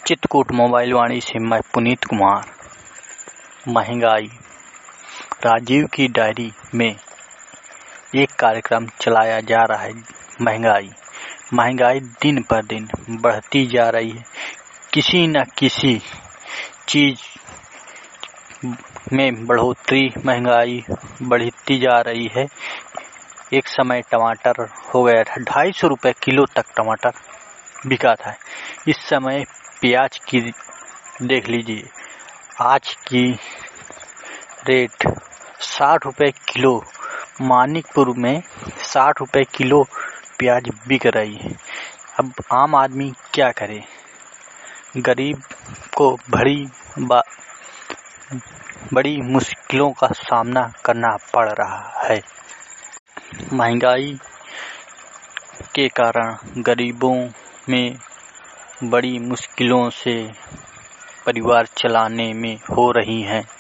Chitrakoot mobile वाणी से मैं पुनीत कुमार। महंगाई। राजीव की डायरी में एक कार्यक्रम चलाया जा रहा है। महंगाई दिन पर दिन बढ़ती जा रही है। किसी न किसी चीज में बढ़ोतरी, महंगाई बढ़ती जा रही है। एक समय टमाटर हो गया था 250 रुपये किलो तक टमाटर बिका था। इस समय प्याज की देख लीजिए, आज की रेट 60 रुपये किलो। मानिकपुर में 60 रुपये किलो प्याज बिक रही है। अब आम आदमी क्या करे? गरीब को बड़ी मुश्किलों का सामना करना पड़ रहा है। महंगाई के कारण गरीबों में बड़ी मुश्किलों से परिवार चलाने में हो रही हैं।